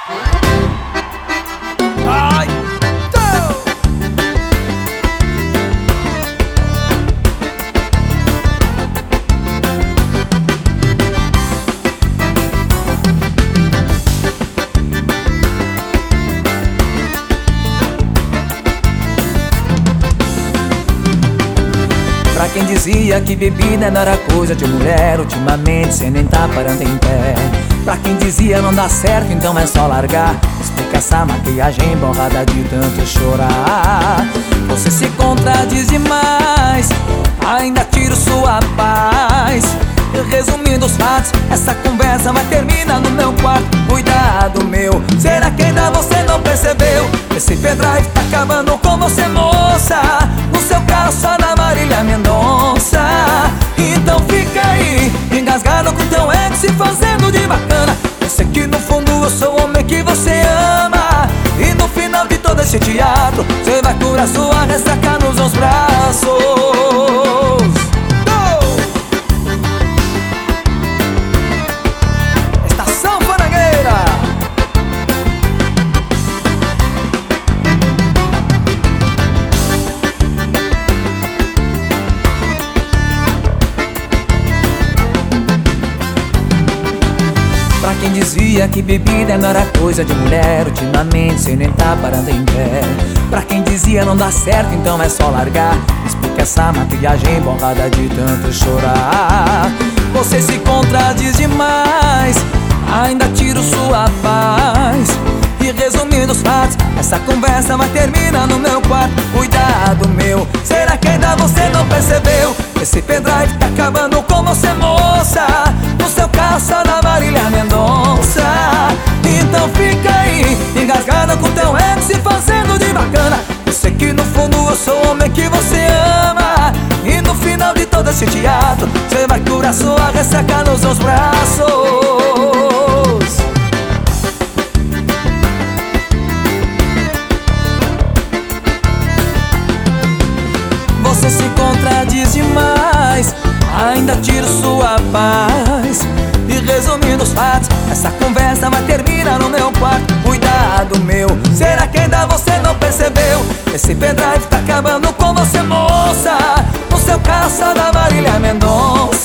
Ai, pra quem dizia que bebida não era coisa de mulher, ultimamente cê nem tá parando em pé. Pra quem dizia não dá certo, então é só largar. Explica essa maquiagem borrada de tanto chorar. Você se contradiz demais, ainda tiro sua paz. Resumindo os fatos, essa conversa vai terminar no meu quarto. Cuidado meu, será que ainda você não percebeu? Esse pendrive tá acabando com você, moça. No seu carro só na Marília Mendonça. Então fica aí, engasgado com teu ex, se fazendo de bacana. Eu sei que no fundo eu sou o homem que você ama. E no final de todo esse teatro, você vai curar sua ressaca nos meus braços. Pra quem dizia que bebida não era coisa de mulher, ultimamente cê nem tá parando em pé. Pra quem dizia não dá certo, então é só largar. Explica essa maquiagem borrada de tanto chorar. Você se contradiz demais, ainda tiro sua paz. E resumindo os fatos, essa conversa vai terminar no meu quarto. Cuidado meu, será que ainda você não percebeu? Esse pendrive tá acabando com você, moça. No seu carro só na Marília Mendonça. Então fica aí, engasgada com teu ex, se fazendo de bacana. Eu sei que no fundo eu sou o homem que você ama. E no final de todo esse teatro, você vai curar sua ressaca nos seus braços. Você se contradiz demais, ainda tiro sua paz. E resumindo os fatos, essa conversa vai terminar no meu quarto. Cuidado meu, será que ainda você não percebeu? Esse pendrive tá acabando com você, moça. No seu carro só da Marília Mendonça.